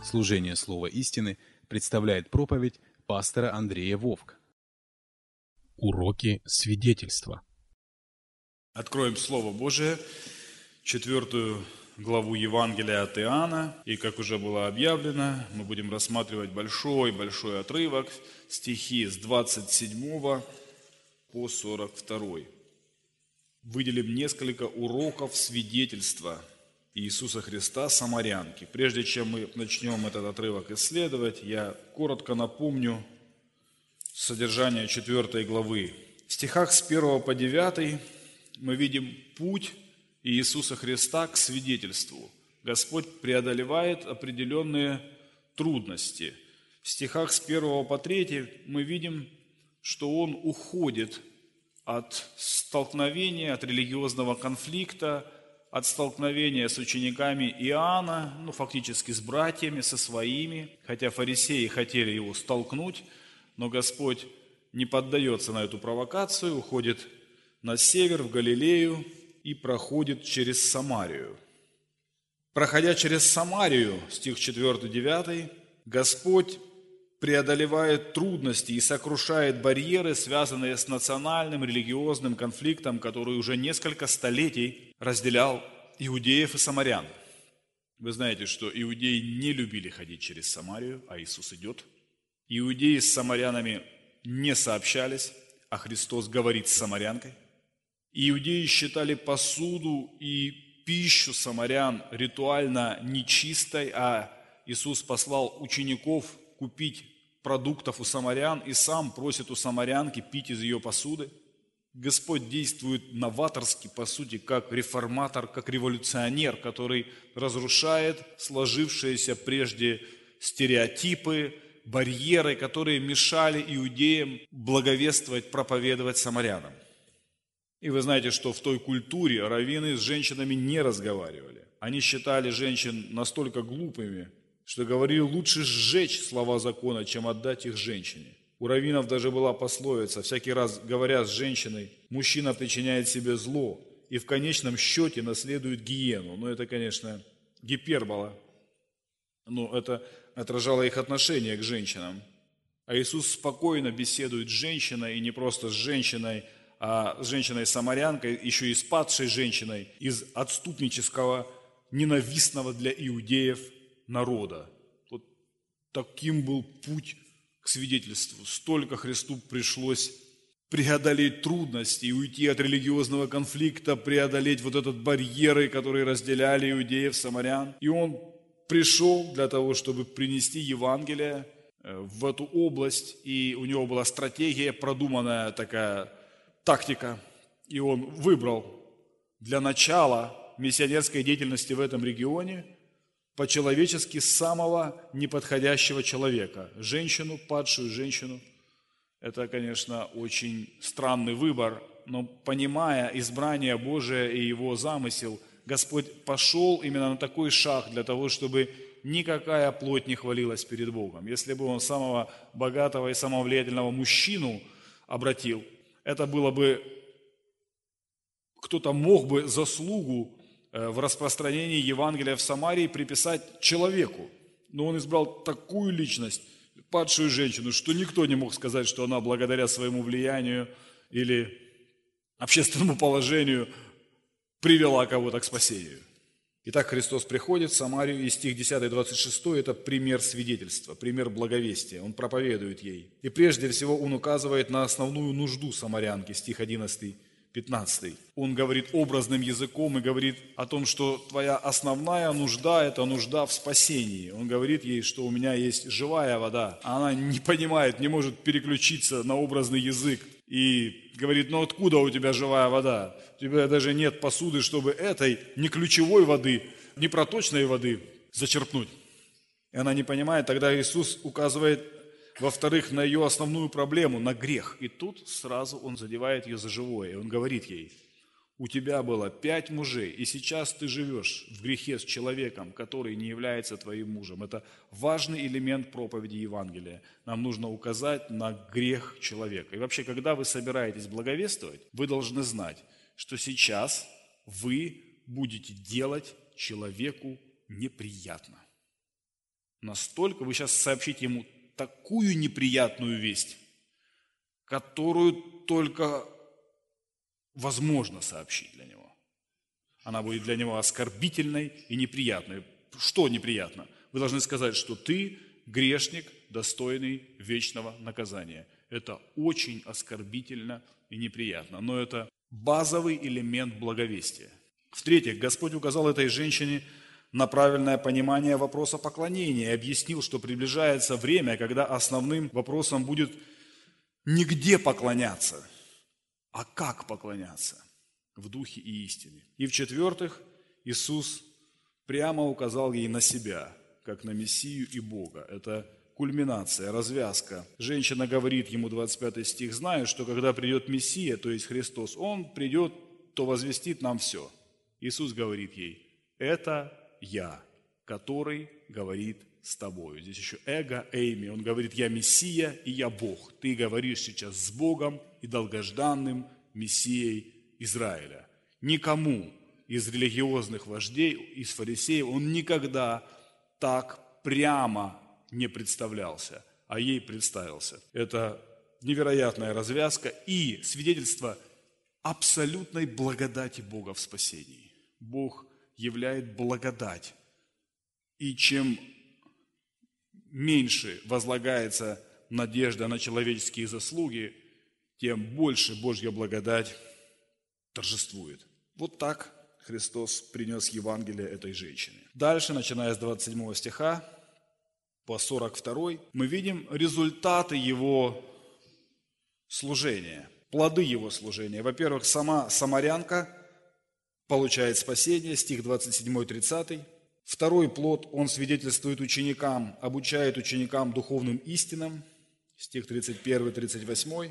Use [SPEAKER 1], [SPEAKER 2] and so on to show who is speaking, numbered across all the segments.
[SPEAKER 1] Служение Слова истины представляет проповедь пастора Андрея Вовк.
[SPEAKER 2] Уроки свидетельства.
[SPEAKER 3] Откроем Слово Божие, 4 главу Евангелия от Иоанна. И, как уже было объявлено, мы будем рассматривать большой отрывок, стихи с 27 по 42. Выделим несколько уроков свидетельства Иисуса Христа самарянки. Прежде чем мы начнем этот отрывок исследовать, я коротко напомню содержание 4 главы. В стихах с 1 по 9 мы видим путь Иисуса Христа к свидетельству. Господь преодолевает определенные трудности. В стихах с 1 по 3 мы видим, что Он уходит от столкновения, от религиозного конфликта, от столкновения с учениками Иоанна, фактически с братьями, со своими, хотя фарисеи хотели его столкнуть, но Господь не поддается на эту провокацию, уходит на север, в Галилею и проходит через Самарию. Проходя через Самарию, стих 4-9, Господь преодолевает трудности и сокрушает барьеры, связанные с национальным религиозным конфликтом, который уже несколько столетий разделял иудеев и самарян. Вы знаете, что иудеи не любили ходить через Самарию, а Иисус идет. Иудеи с самарянами не сообщались, а Христос говорит с самарянкой. Иудеи считали посуду и пищу самарян ритуально нечистой, а Иисус послал учеников купить продуктов у самарян и сам просит у самарянки пить из ее посуды. Господь действует новаторски, по сути, как реформатор, как революционер, который разрушает сложившиеся прежде стереотипы, барьеры, которые мешали иудеям благовествовать, проповедовать самарянам. И вы знаете, что в той культуре раввины с женщинами не разговаривали. Они считали женщин настолько глупыми, что говорили, лучше сжечь слова закона, чем отдать их женщине. У раввинов даже была пословица, всякий раз говоря с женщиной, мужчина причиняет себе зло и в конечном счете наследует гиену. Это, конечно, гипербола, но это отражало их отношение к женщинам. А Иисус спокойно беседует с женщиной, и не просто с женщиной, а с женщиной-самарянкой, еще и с падшей женщиной из отступнического, ненавистного для иудеев народа. Вот таким был путь к свидетельству. Столько Христу пришлось преодолеть трудности и уйти от религиозного конфликта, преодолеть этот барьеры, которые разделяли иудеев, самарян. И Он пришел для того, чтобы принести Евангелие в эту область, и у Него была стратегия, продуманная такая тактика, и Он выбрал для начала миссионерской деятельности в этом регионе по-человечески самого неподходящего человека, женщину, падшую женщину. Это, конечно, очень странный выбор, но понимая избрание Божие и Его замысел, Господь пошел именно на такой шаг для того, чтобы никакая плоть не хвалилась перед Богом. Если бы Он самого богатого и самого влиятельного мужчину обратил, это было бы, кто-то мог бы заслугу в распространении Евангелия в Самарии приписать человеку. Но Он избрал такую личность, падшую женщину, что никто не мог сказать, что она благодаря своему влиянию или общественному положению привела кого-то к спасению. Итак, Христос приходит в Самарию, и стих 10-26 – это пример свидетельства, пример благовестия. Он проповедует ей. И прежде всего Он указывает на основную нужду самарянки, стих 11-15. Он говорит образным языком и говорит о том, что твоя основная нужда – это нужда в спасении. Он говорит ей, что у меня есть живая вода. А она не понимает, не может переключиться на образный язык. И говорит, откуда у тебя живая вода? У тебя даже нет посуды, чтобы этой не ключевой воды, не проточной воды зачерпнуть. И она не понимает. Тогда Иисус указывает, во-вторых, на ее основную проблему, на грех. И тут сразу Он задевает ее за живое. И Он говорит ей, у тебя было 5 мужей, и сейчас ты живешь в грехе с человеком, который не является твоим мужем. Это важный элемент проповеди Евангелия. Нам нужно указать на грех человека. И вообще, когда вы собираетесь благовествовать, вы должны знать, что сейчас вы будете делать человеку неприятно. Настолько вы сейчас сообщите ему такую неприятную весть, которую только возможно сообщить для него. Она будет для него оскорбительной и неприятной. Что неприятно? Вы должны сказать, что ты грешник, достойный вечного наказания. Это очень оскорбительно и неприятно, но это базовый элемент благовестия. В-третьих, Господь указал этой женщине на правильное понимание вопроса поклонения и объяснил, что приближается время, когда основным вопросом будет не где поклоняться, а как поклоняться в духе и истине. И в-четвертых, Иисус прямо указал ей на себя, как на Мессию и Бога. Это кульминация, развязка. Женщина говорит ему, 25 стих, «Знаю, что когда придет Мессия, то есть Христос, Он придет, то возвестит нам все». Иисус говорит ей, «Это Я, который говорит с тобою». Здесь еще эго, эйми. Он говорит, «Я Мессия и я Бог». Ты говоришь сейчас с Богом и долгожданным Мессией Израиля. Никому из религиозных вождей, из фарисеев, он никогда так прямо не представлялся, а ей представился. Это невероятная развязка и свидетельство абсолютной благодати Бога в спасении. Бог являет благодать. И чем меньше возлагается надежда на человеческие заслуги, тем больше Божья благодать торжествует. Вот так Христос принес Евангелие этой женщине. Дальше, начиная с 27 стиха по 42, мы видим результаты его служения, плоды его служения. Во-первых, сама самарянка получает спасение, стих 27-30. Второй плод, он свидетельствует ученикам, обучает ученикам духовным истинам, стих 31-38.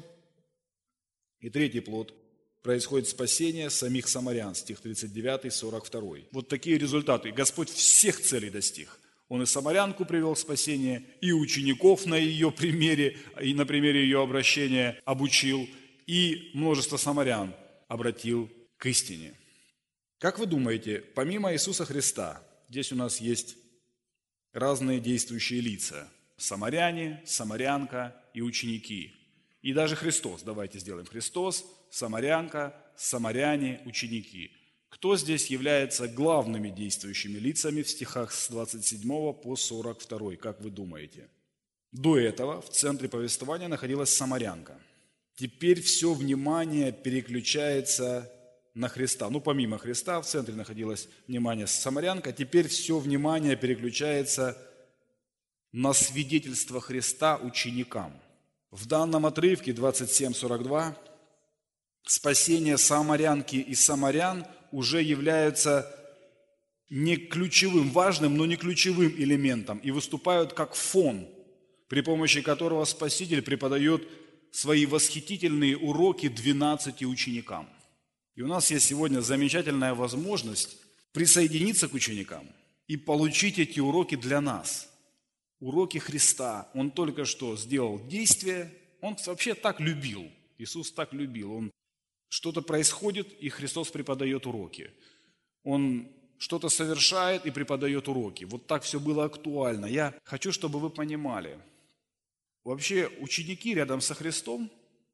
[SPEAKER 3] И третий плод, происходит спасение самих самарян, стих 39-42. Вот такие результаты. Господь всех целей достиг. Он и самарянку привел к спасению, и учеников на ее примере, и на примере ее обращения обучил, и множество самарян обратил к истине. Как вы думаете, помимо Иисуса Христа, здесь у нас есть разные действующие лица. Самаряне, самарянка и ученики. И даже Христос. Давайте сделаем Христос, самарянка, самаряне, ученики. Кто здесь является главными действующими лицами в стихах с 27 по 42, как вы думаете? До этого в центре повествования находилась самарянка. Теперь все внимание переключается на Христа. Помимо Христа в центре находилось внимание самарянка, теперь все внимание переключается на свидетельство Христа ученикам. В данном отрывке 27-42 спасение самарянки и самарян уже является не ключевым, важным, но не ключевым элементом и выступают как фон, при помощи которого Спаситель преподает свои восхитительные уроки 12 ученикам. И у нас есть сегодня замечательная возможность присоединиться к ученикам и получить эти уроки для нас. Уроки Христа. Он только что сделал действие, он вообще так любил. Иисус так любил. Что-то происходит, и Христос преподает уроки. Он что-то совершает и преподает уроки. Вот так все было актуально. Я хочу, чтобы вы понимали. Вообще ученики рядом со Христом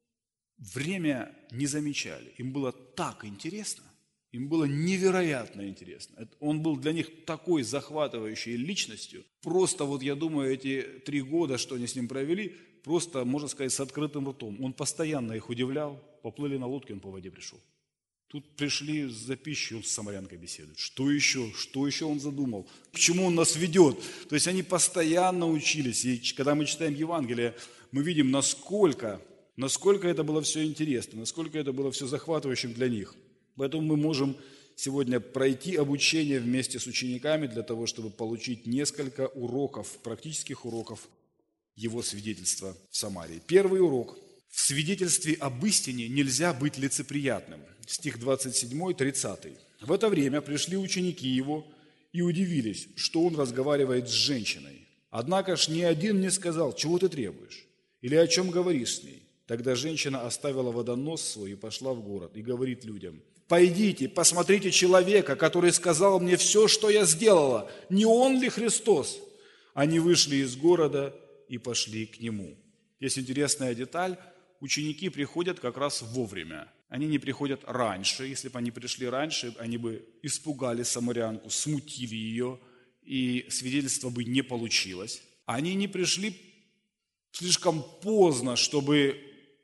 [SPEAKER 3] время не замечали. Им было так интересно, им было невероятно интересно. Он был для них такой захватывающей личностью. Просто я думаю, эти 3 года, что они с ним провели, просто, можно сказать, с открытым ртом. Он постоянно их удивлял. Поплыли на лодке, он по воде пришел. Тут пришли за пищей, он с самарянкой беседует. Что еще он задумал? К чему он нас ведет? То есть они постоянно учились. И когда мы читаем Евангелие, мы видим, насколько это было все интересно, насколько это было все захватывающим для них. Поэтому мы можем сегодня пройти обучение вместе с учениками для того, чтобы получить несколько уроков, практических уроков его свидетельства в Самарии. Первый урок. В свидетельстве об истине нельзя быть лицеприятным. Стих 27-30. В это время пришли ученики его и удивились, что он разговаривает с женщиной. Однако ж ни один не сказал, чего ты требуешь, или о чем говоришь с ней. Тогда женщина оставила водонос свой и пошла в город и говорит людям: «Пойдите, посмотрите человека, который сказал мне все, что я сделала. Не он ли Христос?» Они вышли из города и пошли к нему. Есть интересная деталь. Ученики приходят как раз вовремя. Они не приходят раньше. Если бы они пришли раньше, они бы испугали самарянку, смутили ее, и свидетельство бы не получилось. Они не пришли слишком поздно, чтобы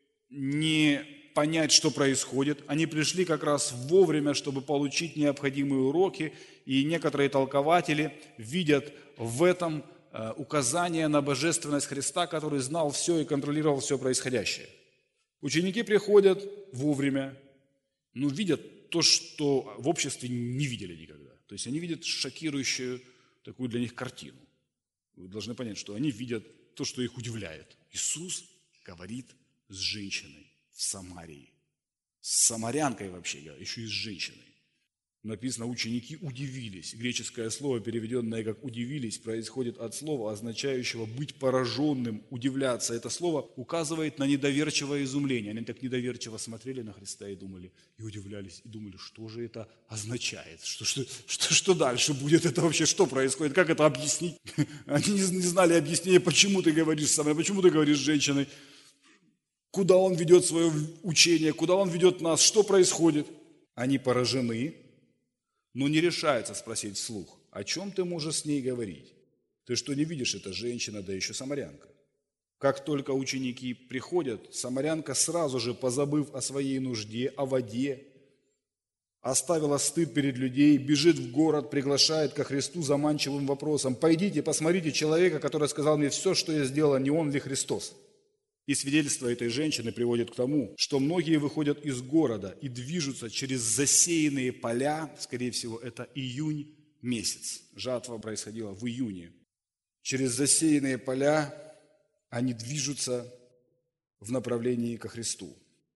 [SPEAKER 3] не понять, что происходит. Они пришли как раз вовремя, чтобы получить необходимые уроки, и некоторые толкователи видят в этом указание на божественность Христа, который знал все и контролировал все происходящее. Ученики приходят вовремя, но видят то, что в обществе не видели никогда. То есть они видят шокирующую такую для них картину. Вы должны понять, что они видят то, что их удивляет. Иисус говорит с женщиной в Самарии. С самарянкой вообще, еще и с женщиной. Написано, ученики удивились. Греческое слово, переведенное как «удивились», происходит от слова, означающего «быть пораженным», «удивляться». Это слово указывает на недоверчивое изумление. Они так недоверчиво смотрели на Христа и думали, и удивлялись, и думали, что же это означает, что дальше будет, это вообще что происходит, как это объяснить. Они не знали объяснения, почему ты говоришь со мной, почему ты говоришь с женщиной, куда он ведет свое учение, куда он ведет нас, что происходит. Они поражены, но не решаются спросить вслух, о чем ты можешь с ней говорить? Ты что, не видишь, это женщина, да еще самарянка. Как только ученики приходят, самарянка сразу же, позабыв о своей нужде, о воде, оставила стыд перед людей, бежит в город, приглашает ко Христу заманчивым вопросом: «Пойдите, посмотрите человека, который сказал мне все, что я сделала, не он ли Христос?» И свидетельство этой женщины приводит к тому, что многие выходят из города и движутся через засеянные поля, скорее всего, это июнь месяц, жатва происходила в июне. Через засеянные поля они движутся в направлении ко Христу.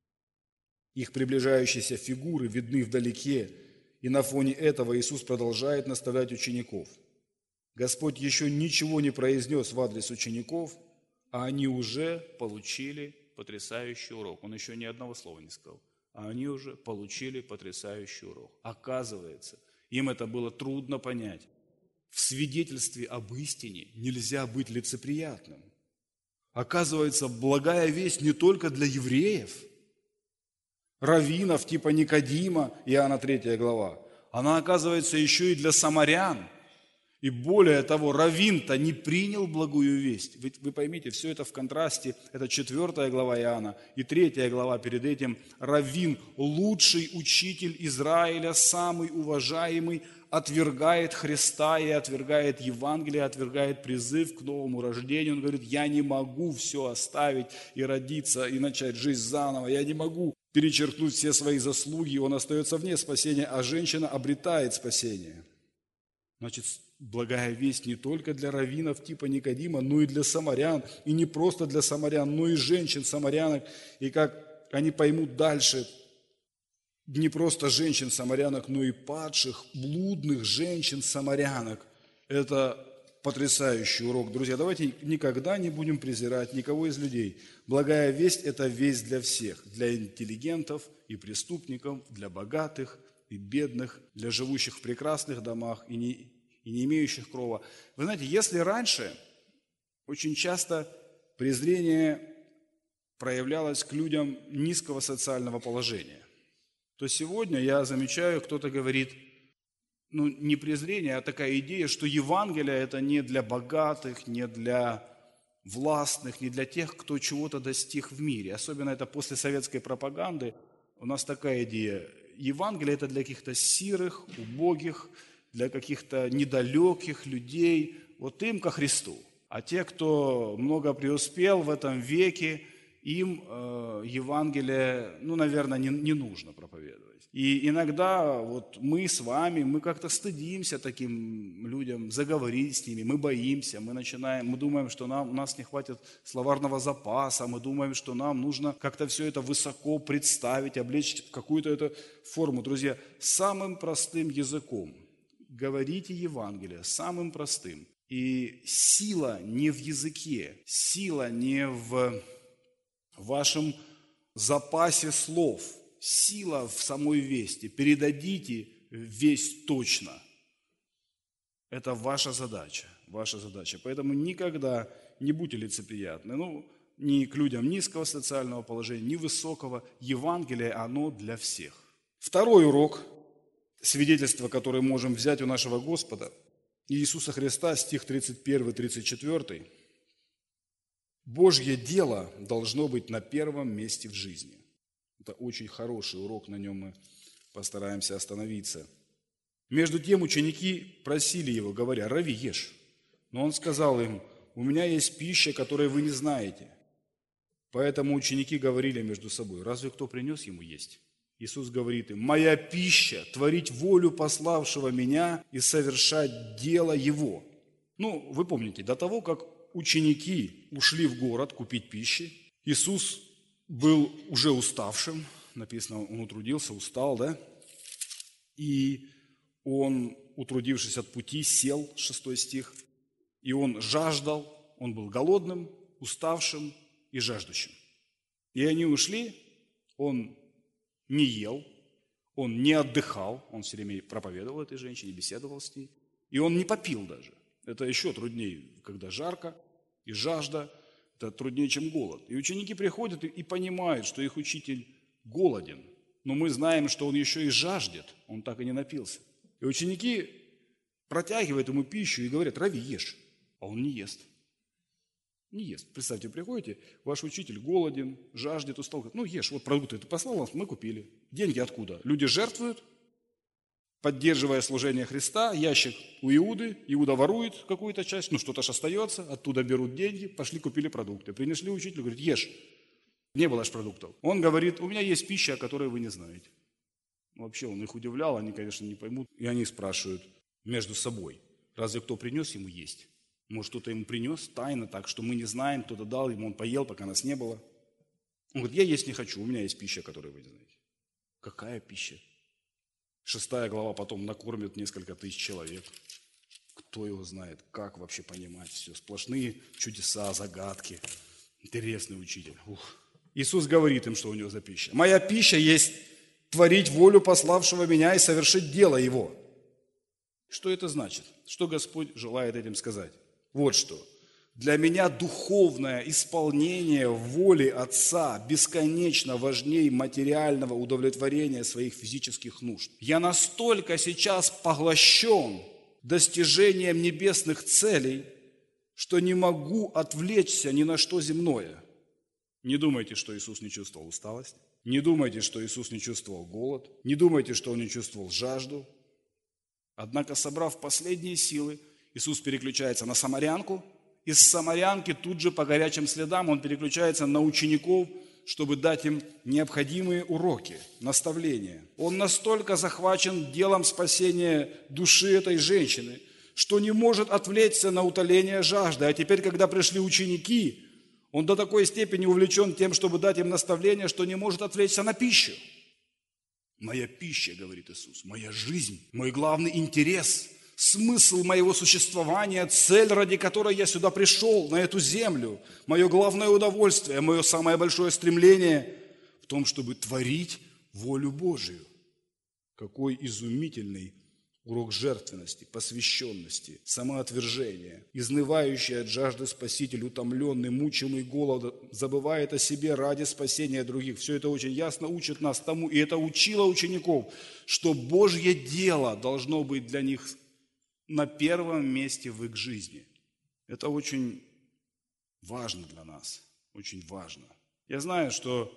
[SPEAKER 3] Их приближающиеся фигуры видны вдалеке, и на фоне этого Иисус продолжает наставлять учеников. Господь еще ничего не произнес в адрес учеников, а они уже получили потрясающий урок. Он еще ни одного слова не сказал. А они уже получили потрясающий урок. Оказывается, им это было трудно понять. В свидетельстве об истине нельзя быть лицеприятным. Оказывается, благая весть не только для евреев, раввинов типа Никодима, Иоанна 3 глава. Она оказывается еще и для самарян. И более того, раввин-то не принял благую весть. Вы поймите, все это в контрасте. Это 4 глава Иоанна и 3 глава перед этим. Раввин, лучший учитель Израиля, самый уважаемый, отвергает Христа и отвергает Евангелие, отвергает призыв к новому рождению. Он говорит, я не могу все оставить и родиться, и начать жизнь заново. Я не могу перечеркнуть все свои заслуги. Он остается вне спасения, а женщина обретает спасение. Значит, благая весть не только для раввинов типа Никодима, но и для самарян. И не просто для самарян, но и женщин-самарянок. И как они поймут дальше, не просто женщин-самарянок, но и падших, блудных женщин-самарянок. Это потрясающий урок. Друзья, давайте никогда не будем презирать никого из людей. Благая весть – это весть для всех. Для интеллигентов и преступников, для богатых и бедных, для живущих в прекрасных домах и не имеющих крова. Вы знаете, если раньше очень часто презрение проявлялось к людям низкого социального положения, то сегодня я замечаю, кто-то говорит, не презрение, а такая идея, что Евангелие – это не для богатых, не для властных, не для тех, кто чего-то достиг в мире. Особенно это после советской пропаганды. У нас такая идея. Евангелие – это для каких-то сирых, убогих, для каких-то недалеких людей, вот им ко Христу. А те, кто много преуспел в этом веке, им Евангелие, наверное, не нужно проповедовать. И иногда вот мы с вами, мы как-то стыдимся таким людям заговорить с ними, мы боимся, мы думаем, что у нас не хватит словарного запаса, мы думаем, что нам нужно как-то все это высоко представить, облечь в какую-то эту форму. Друзья, самым простым языком говорите Евангелие, самым простым. И сила не в языке, сила не в вашем запасе слов, сила в самой вести. Передадите весть точно.
[SPEAKER 4] Это ваша задача, ваша задача. Поэтому никогда не будьте лицеприятны. Ни к людям низкого социального положения, ни высокого. Евангелие, оно для всех. Второй урок свидетельства, которое можем взять у нашего Господа, Иисуса Христа, стих 31-34. Божье дело должно быть на первом месте в жизни. Это очень хороший урок, на нем мы постараемся остановиться. Между тем ученики просили его, говоря: «Рави, ешь». Но он сказал им: «У меня есть пища, которую вы не знаете». Поэтому ученики говорили между собой: «Разве кто принес ему есть?» Иисус говорит им: «Моя пища – творить волю пославшего меня и совершать дело его». Вы помните, до того, как ученики ушли в город купить пищи, Иисус был уже уставшим. Написано, он утрудился, устал, да? И он, утрудившись от пути, сел, 6 стих, и он жаждал, он был голодным, уставшим и жаждущим. И они ушли, он не ел, он не отдыхал, он все время проповедовал этой женщине, беседовал с ней, и он не попил даже. Это еще труднее, когда жарко и жажда, это труднее, чем голод. И ученики приходят и понимают, что их учитель голоден, но мы знаем, что он еще и жаждет, он так и не напился. И ученики протягивают ему пищу и говорят: «Рави, ешь». А он не ест. Не ест. Представьте, приходите, ваш учитель голоден, жаждет, устал. Говорит: ешь, вот продукты ты послал нас, мы купили. Деньги откуда? Люди жертвуют, поддерживая служение Христа, ящик у Иуды, Иуда ворует какую-то часть, что-то же остается, оттуда берут деньги, пошли купили продукты. Принесли учителю, говорит: ешь. Не было же продуктов. Он говорит: у меня есть пища, о которой вы не знаете. Вообще он их удивлял, они, конечно, не поймут. И они спрашивают между собой: разве кто принес ему есть? Может, кто-то ему принес тайно так, что мы не знаем, кто-то дал ему, он поел, пока нас не было. Он говорит: я есть не хочу, у меня есть пища, которую вы не знаете. Какая пища? 6 глава потом накормит несколько тысяч человек. Кто его знает, как вообще понимать все. Сплошные чудеса, загадки. Интересный учитель. Иисус говорит им, что у него за пища. «Моя пища есть творить волю пославшего меня и совершить дело его». Что это значит? Что Господь желает этим сказать? Вот что. Для меня духовное исполнение воли Отца бесконечно важнее материального удовлетворения своих физических нужд. Я настолько сейчас поглощен достижением небесных целей, что не могу отвлечься ни на что земное. Не думайте, что Иисус не чувствовал усталость. Не думайте, что Иисус не чувствовал голод. Не думайте, что Он не чувствовал жажду. Однако, собрав последние силы, Иисус переключается на самарянку. Из самарянки тут же по горячим следам Он переключается на учеников, чтобы дать им необходимые уроки, наставления. Он настолько захвачен делом спасения души этой женщины, что не может отвлечься на утоление жажды. А теперь, когда пришли ученики, Он до такой степени увлечен тем, чтобы дать им наставление, что не может отвлечься на пищу. «Моя пища, — говорит Иисус, — моя жизнь, мой главный интерес, смысл моего существования, цель, ради которой я сюда пришел, на эту землю, мое главное удовольствие, мое самое большое стремление в том, чтобы творить волю Божию». Какой изумительный урок жертвенности, посвященности, самоотвержения. Изнывающий от жажды Спаситель, утомленный, мучимый голодом, забывает о себе ради спасения других. Все это очень ясно учит нас тому, и это учило учеников, что Божье дело должно быть для них на первом месте в их жизни. Это очень важно для нас, очень важно. Я знаю, что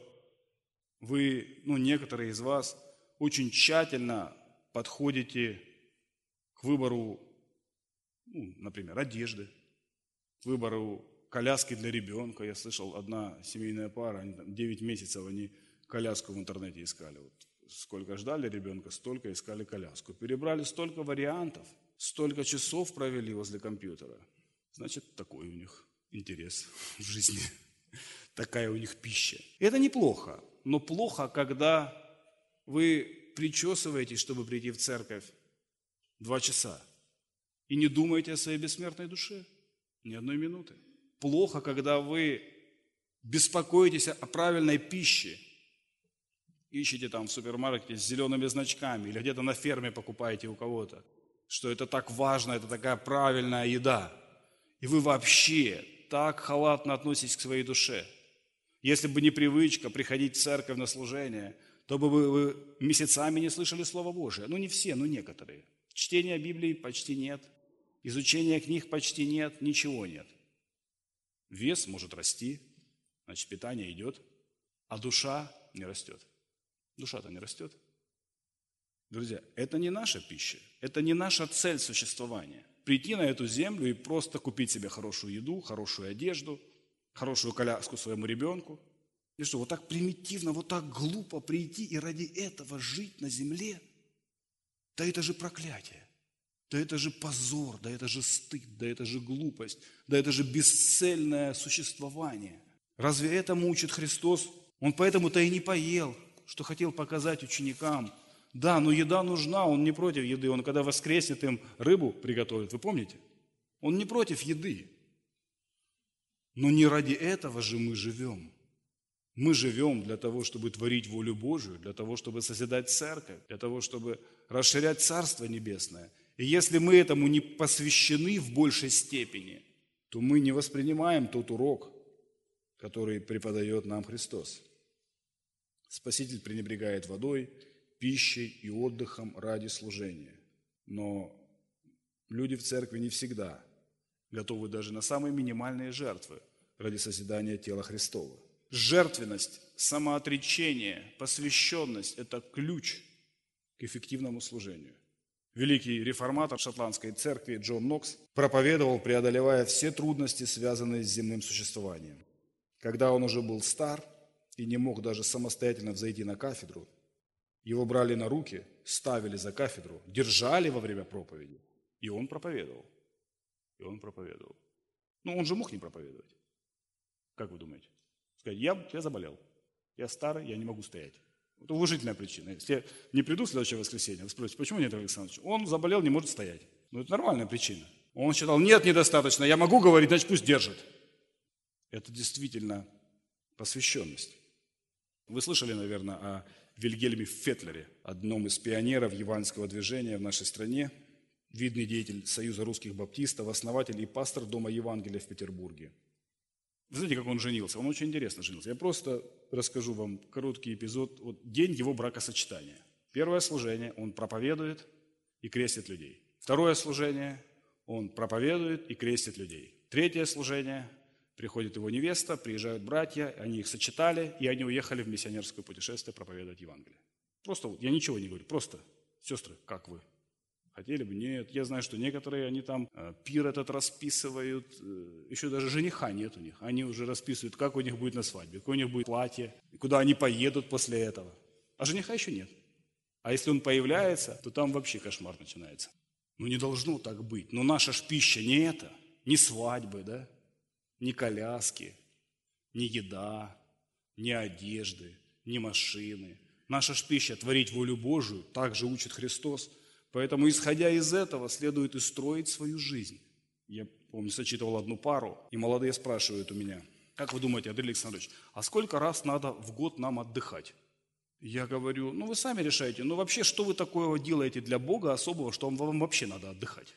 [SPEAKER 4] вы, некоторые из вас, очень тщательно подходите к выбору, например, одежды, к выбору коляски для ребенка. Я слышал, одна семейная пара, 9 месяцев они коляску в интернете искали. Вот сколько ждали ребенка, столько искали коляску. Перебрали столько вариантов, столько часов провели возле компьютера. Значит, такой у них интерес в жизни, такая у них пища. И это неплохо, но плохо, когда вы причесываетесь, чтобы прийти в церковь 2 часа и не думаете о своей бессмертной душе ни одной минуты. Плохо, когда вы беспокоитесь о правильной пище, ищете там в супермаркете с зелеными значками или где-то на ферме покупаете у кого-то что это так важно, это такая правильная еда. И вы вообще так халатно относитесь к своей душе. Если бы не привычка приходить в церковь на служение, то бы вы месяцами не слышали Слово Божие. Ну, не все, но некоторые. Чтения Библии почти нет, изучения книг почти нет, ничего нет. Вес может расти, значит, питание идет, а душа не растет. Душа-то не растет. Друзья, это не наша пища, это не наша цель существования. Прийти на эту землю и просто купить себе хорошую еду, хорошую одежду, хорошую коляску своему ребенку. И что, вот так примитивно, вот так глупо прийти и ради этого жить на земле? Да это же проклятие, да это же позор, да это же стыд, да это же глупость, да это же бесцельное существование. Разве этому учит Христос? Он поэтому-то и не поел, что хотел показать ученикам. Да, но еда нужна, он не против еды. Он когда воскреснет, им рыбу приготовит. Вы помните? Он не против еды. Но не ради этого же мы живем. Мы живем для того, чтобы творить волю Божию, для того, чтобы созидать церковь, для того, чтобы расширять Царство Небесное. И если мы этому не посвящены в большей степени, то мы не воспринимаем тот урок, который преподает нам Христос. Спаситель пренебрегает водой, пищей и отдыхом ради служения. Но люди в церкви не всегда готовы даже на самые минимальные жертвы ради созидания тела Христова. Жертвенность, самоотречение, посвященность – это ключ к эффективному служению. Великий реформатор шотландской церкви Джон Нокс проповедовал, преодолевая все трудности, связанные с земным существованием. Когда он уже был стар и не мог даже самостоятельно взойти на кафедру, его брали на руки, ставили за кафедру, держали во время проповеди, и он проповедовал. Ну, он же мог не проповедовать. Как вы думаете? Сказать, я заболел, я старый, я не могу стоять. Это уважительная причина. Если я не приду в следующее воскресенье, вы спросите, почему нет, Александр Ильич? Он заболел, не может стоять. Ну, это нормальная причина. Он считал, нет, недостаточно, я могу говорить, значит, пусть держит. Это действительно посвященность. Вы слышали, наверное, о Вильгельме Фетлере, одном из пионеров евангельского движения в нашей стране, видный деятель Союза русских баптистов, основатель и пастор Дома Евангелия в Петербурге. Вы знаете, как он женился? Он очень интересно женился. Я просто расскажу вам короткий эпизод. Вот день его бракосочетания. Первое служение – он проповедует и крестит людей. Второе служение – он проповедует и крестит людей. Третье служение – приходит его невеста, приезжают братья, они их сочетали, и они уехали в миссионерское путешествие проповедовать Евангелие. Просто вот, я ничего не говорю, просто, сестры, как вы? Хотели бы? Нет. Я знаю, что некоторые, они там пир этот расписывают, еще даже жениха нет у них. Они уже расписывают, как у них будет на свадьбе, какое у них будет платье, куда они поедут после этого. А жениха еще нет. А если он появляется, то там вообще кошмар начинается. Ну, не должно так быть. Но наша ж пища не это, не свадьбы, да? Ни коляски, ни еда, ни одежды, ни машины. Наша ж пища – творить волю Божию, так же учит Христос. Поэтому, исходя из этого, следует и строить свою жизнь. Я, помню, сочетывал одну пару, и молодые спрашивают у меня, как вы думаете, Андрей Александрович, а сколько раз надо в год нам отдыхать? Я говорю, ну вы сами решаете, ну вообще, что вы такого делаете для Бога особого, что вам вообще надо отдыхать?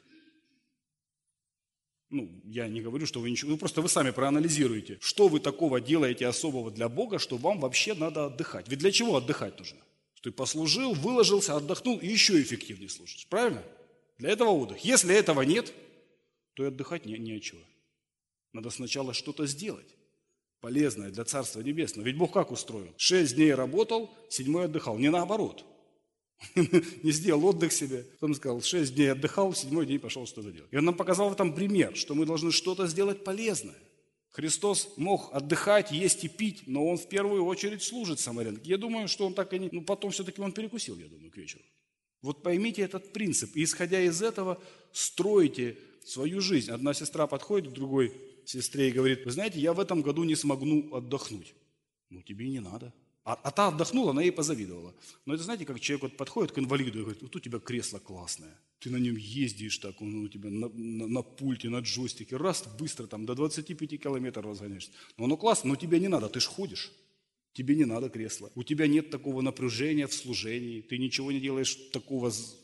[SPEAKER 4] Ну, я не говорю, что вы ничего, ну просто вы сами проанализируете, что вы такого делаете особого для Бога, что вам вообще надо отдыхать. Ведь для чего отдыхать нужно? Что ты послужил, выложился, отдохнул и еще эффективнее служишь. Правильно? Для этого отдых. Если этого нет, то и отдыхать не от чего. Надо сначала что-то сделать полезное для Царства Небесного. Ведь Бог как устроил? 6 дней работал, 7-й отдыхал. Не наоборот. Не сделал отдых себе. Потом сказал, 6 дней отдыхал, 7-й день пошел что-то делать. И он нам показал в этом пример, что мы должны что-то сделать полезное. Христос мог отдыхать, есть и пить, но он в первую очередь служит самарянке. Я думаю, что он так и не... Ну, потом все-таки он перекусил, я думаю, к вечеру. Вот поймите этот принцип. И исходя из этого, стройте свою жизнь. Одна сестра подходит к другой сестре и говорит, вы знаете, я в этом году не смогу отдохнуть. Ну, тебе и не надо. А та отдохнула, она ей позавидовала. Но это знаете, как человек вот подходит к инвалиду и говорит, вот у тебя кресло классное. Ты на нем ездишь так, он у тебя на пульте, на джойстике. Раз, быстро там до 25 километров разгоняешься. Но оно классно, но тебе не надо, ты ж ходишь. Тебе не надо кресло. У тебя нет такого напряжения в служении. Ты ничего не делаешь такого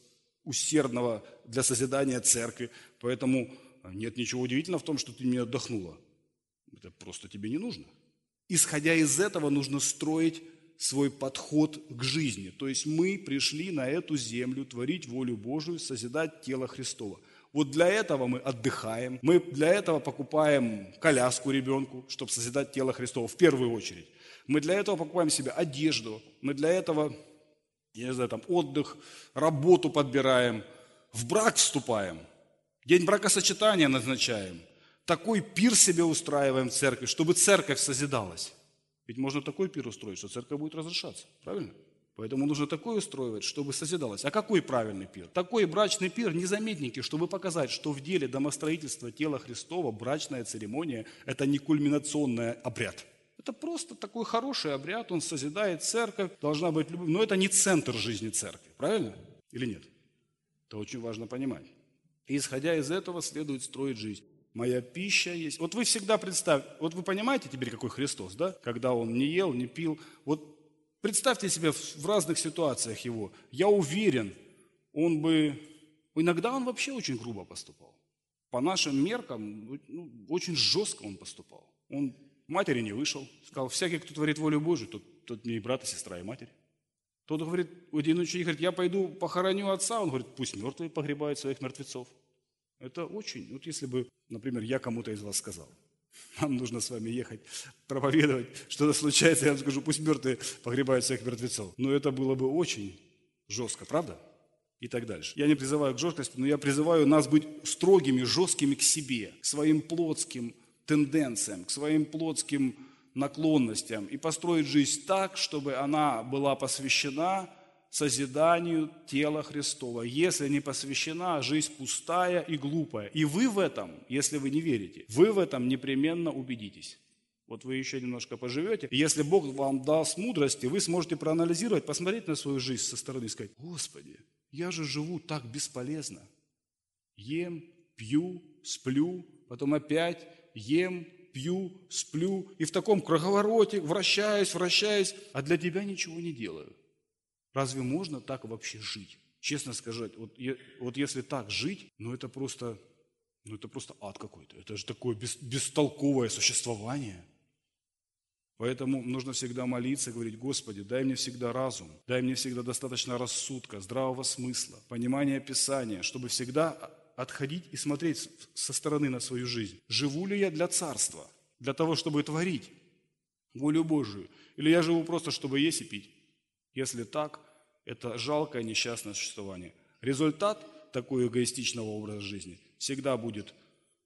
[SPEAKER 4] усердного для созидания церкви. Поэтому нет ничего удивительного в том, что ты не отдохнула. Это просто тебе не нужно. Исходя из этого нужно строить свой подход к жизни. То есть мы пришли на эту землю творить волю Божию, созидать тело Христово. Вот для этого мы отдыхаем, мы для этого покупаем коляску ребенку, чтобы созидать тело Христово в первую очередь. Мы для этого покупаем себе одежду, мы для этого, я не знаю, там отдых, работу подбираем, в брак вступаем, день бракосочетания назначаем, такой пир себе устраиваем в церкви, чтобы церковь созидалась. Ведь можно такой пир устроить, что церковь будет разрушаться, правильно? Поэтому нужно такое устроить, чтобы созидалось. А какой правильный пир? Такой брачный пир незаметненький, чтобы показать, что в деле домостроительства тела Христова брачная церемония – это не кульминационный обряд. Это просто такой хороший обряд, он созидает церковь, должна быть любовь. Но это не центр жизни церкви, правильно? Или нет? Это очень важно понимать. И исходя из этого следует строить жизнь. Моя пища есть. Вот вы всегда представьте, вот вы понимаете теперь, какой Христос, да? Когда он не ел, не пил. Вот представьте себе в разных ситуациях его. Я уверен, иногда он вообще очень грубо поступал. По нашим меркам, очень жестко он поступал. Он матери не вышел, сказал, всякий, кто творит волю Божию, тот мне и брат, и сестра, и матерь. Тот говорит, один ученик говорит, я пойду похороню отца, он говорит, пусть мертвые погребают своих мертвецов. Это очень, вот если бы, например, я кому-то из вас сказал, нам нужно с вами ехать, проповедовать, что-то случается, я вам скажу, пусть мертвые погребают своих мертвецов. Но это было бы очень жестко, правда? И так дальше. Я не призываю к жесткости, но я призываю нас быть строгими, жесткими к себе, к своим плотским тенденциям, к своим плотским наклонностям и построить жизнь так, чтобы она была посвящена созиданию тела Христова. Если не посвящена, жизнь пустая и глупая. И вы в этом, если вы не верите, вы в этом непременно убедитесь. Вот вы еще немножко поживете, и если Бог вам даст мудрости, вы сможете проанализировать, посмотреть на свою жизнь со стороны и сказать, Господи, я же живу так бесполезно. Ем, пью, сплю, потом опять ем, пью, сплю, и в таком круговороте вращаюсь, а для Тебя ничего не делаю. Разве можно так вообще жить? Честно сказать, вот если так жить, это просто ад какой-то. Это же такое бестолковое существование. Поэтому нужно всегда молиться, говорить, Господи, дай мне всегда разум, дай мне всегда достаточно рассудка, здравого смысла, понимания Писания, чтобы всегда отходить и смотреть со стороны на свою жизнь. Живу ли я для царства, для того, чтобы творить волю Божию? Или я живу просто, чтобы есть и пить? Если так, это жалкое несчастное существование. Результат такого эгоистичного образа жизни всегда будет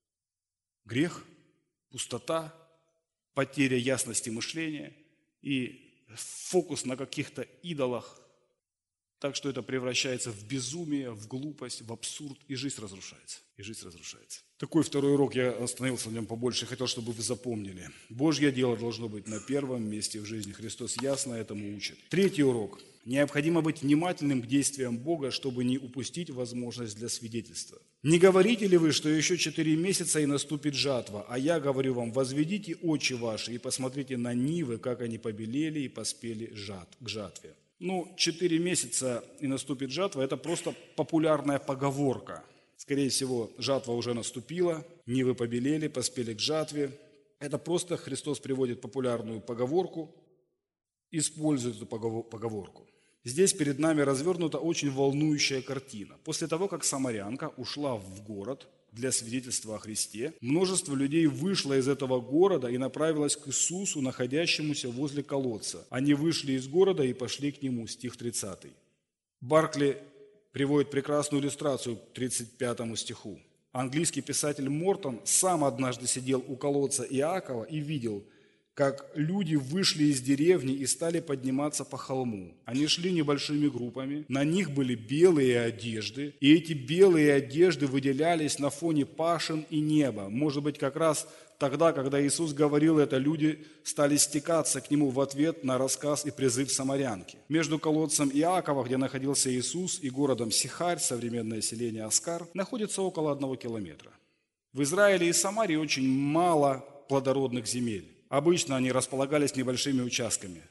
[SPEAKER 4] грех, пустота, потеря ясности мышления и фокус на каких-то идолах. Так что это превращается в безумие, в глупость, в абсурд, и жизнь разрушается. Такой второй урок, я остановился на нем побольше, хотел, чтобы вы запомнили. Божье дело должно быть на первом месте в жизни. Христос ясно этому учит. Третий урок. Необходимо быть внимательным к действиям Бога, чтобы не упустить возможность для свидетельства. Не говорите ли вы, что еще 4 месяца и наступит жатва, а я говорю вам, возведите очи ваши и посмотрите на нивы, как они побелели и поспели к жатве. 4 месяца и наступит жатва – это просто популярная поговорка. Скорее всего, жатва уже наступила, нивы побелели, поспели к жатве. Это просто Христос приводит популярную поговорку, использует эту поговорку. Здесь перед нами развернута очень волнующая картина. После того, как самарянка ушла в город для свидетельства о Христе, множество людей вышло из этого города и направилось к Иисусу, находящемуся возле колодца. Они вышли из города и пошли к Нему, стих 30. Баркли приводит прекрасную иллюстрацию к 35 стиху. Английский писатель Мортон сам однажды сидел у колодца Иакова и видел, как люди вышли из деревни и стали подниматься по холму. Они шли небольшими группами, на них были белые одежды, и эти белые одежды выделялись на фоне пашин и неба. Может быть, как раз тогда, когда Иисус говорил это, люди стали стекаться к Нему в ответ на рассказ и призыв самарянки. Между колодцем Иакова, где находился Иисус, и городом Сихарь, современное селение Аскар, находится около 1 километра. В Израиле и Самарии очень мало плодородных земель. Обычно они располагались небольшими участками.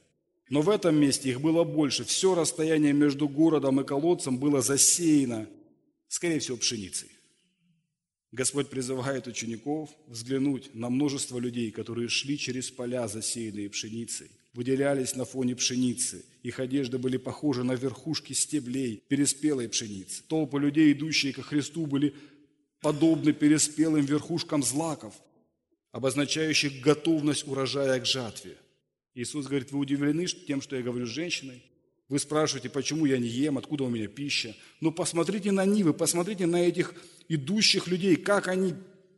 [SPEAKER 4] Но в этом месте их было больше. Все расстояние между городом и колодцем было засеяно, скорее всего, пшеницей. Господь призывает учеников взглянуть на множество людей, которые шли через поля, засеянные пшеницей, выделялись на фоне пшеницы. Их одежды были похожи на верхушки стеблей переспелой пшеницы. Толпы людей, идущие ко Христу, были подобны переспелым верхушкам злаков, обозначающих готовность урожая к жатве. Иисус говорит: вы удивлены тем, что я говорю с женщиной? Вы спрашиваете, почему я не ем, откуда у меня пища? Но посмотрите на нивы, посмотрите на этих идущих людей, как они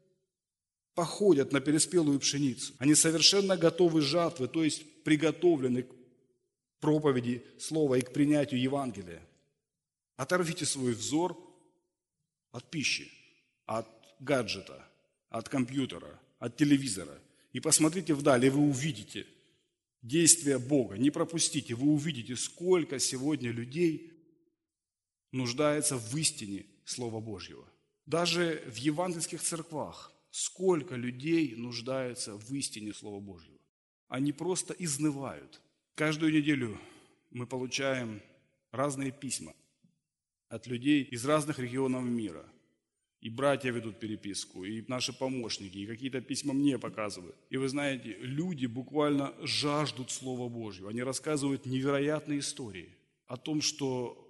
[SPEAKER 4] походят на переспелую пшеницу. Они совершенно готовы к жатве, то есть приготовлены к проповеди слова и к принятию Евангелия. Оторвите свой взор от пищи, от гаджета, от компьютера, от телевизора и посмотрите вдаль, и вы увидите действия Бога. Не пропустите, вы увидите, сколько сегодня людей нуждается в истине Слова Божьего. Даже в евангельских церквах сколько людей нуждается в истине Слова Божьего. Они просто изнывают. Каждую неделю мы получаем разные письма от людей из разных регионов мира. И братья ведут переписку, и наши помощники, и какие-то письма мне показывают. И вы знаете, люди буквально жаждут Слова Божьего. Они рассказывают невероятные истории о том, что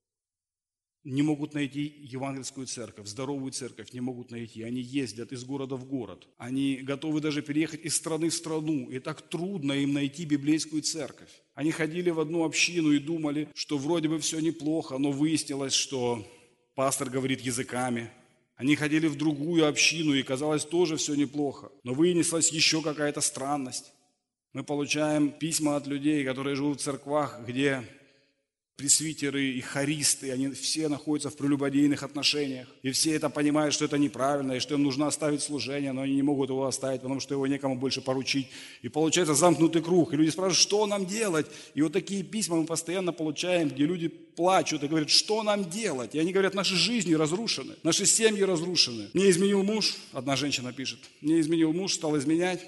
[SPEAKER 4] не могут найти евангельскую церковь, здоровую церковь не могут найти. Они ездят из города в город. Они готовы даже переехать из страны в страну. И так трудно им найти библейскую церковь. Они ходили в одну общину и думали, что вроде бы все неплохо, но выяснилось, что пастор говорит языками. Они ходили в другую общину, и казалось, тоже все неплохо. Но выяснилась еще какая-то странность. Мы получаем письма от людей, которые живут в церквах, где пресвитеры и хористы, они все находятся в прелюбодейных отношениях. И все это понимают, что это неправильно, и что им нужно оставить служение, но они не могут его оставить, потому что его некому больше поручить. И получается замкнутый круг. И люди спрашивают, что нам делать? И вот такие письма мы постоянно получаем, где люди плачут и говорят, что нам делать? И они говорят, наши жизни разрушены, наши семьи разрушены. Мне изменил муж, одна женщина пишет, мне изменил муж, стал изменять.